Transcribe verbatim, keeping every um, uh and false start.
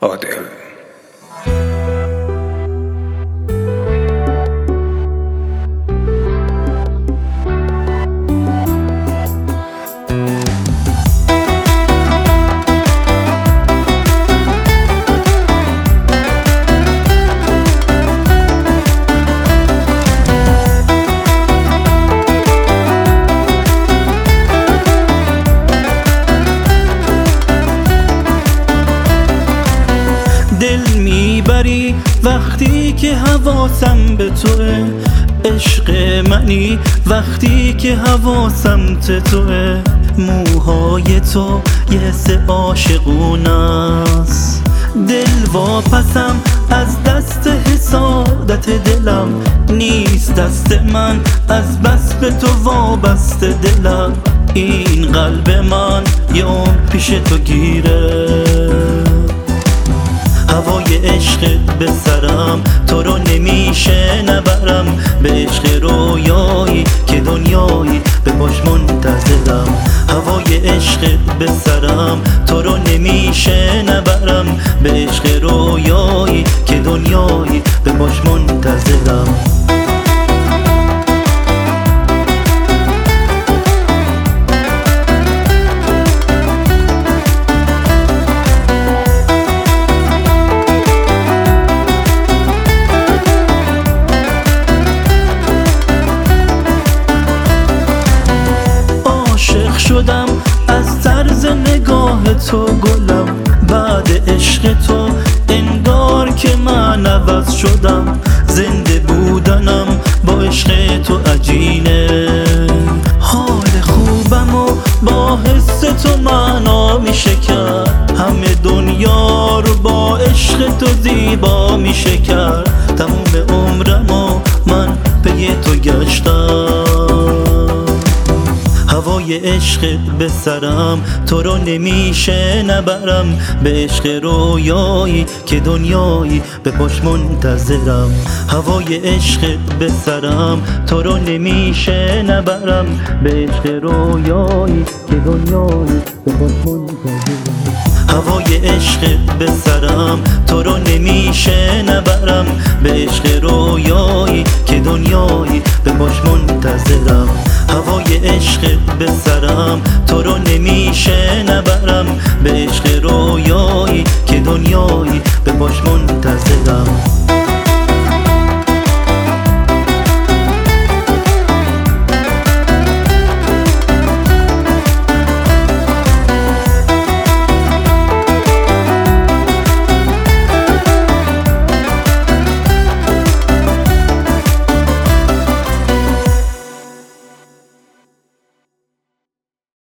عادل. دل میبری وقتی که حواسم به توه، عشق منی وقتی که حواسم به توه. موهای تو یه حس عاشقونست، دل واپسم از دست حسادت دلم نیست. دست من از بس به تو وابسته دلم، این قلب من یه عمر پیش تو گیره. هوای عشقت به سرم، تو رو نمیشه نبرم به عشق رویایی که دنیایی به باش منتظرم. هوای عشقت به سرم، تو رو نمیشه نبرم به عشق رویایی که دنیایی به باش منتظرم. شدم از طرز نگاه تو گلم، بعد عشق تو انگار که من عوض شدم. زنده بودنم با عشق تو عجینه، حال خوبم و با حس تو معنا میشه کرد. همه دنیا رو با عشق تو زیبا میشه کرد. تموم عمرم و من پی تو گشتم. هوای عشقت به سرم، تو رو نمیشه نبرم به عشق رویایی که دنیایی به پاش منتظرم. هوای عشقت به سرم، تو رو نمیشه نبرم به عشق رویایی که دنیایی به پاش منتظرم. هوای عشقت به سرم، تو رو نمیشه نبرم به عشق رویایی که دنیایی به پاش منتظرم. هوای عشقت به سرم، تو رو نمیشه نبرم به عشق رویایی که دنیایی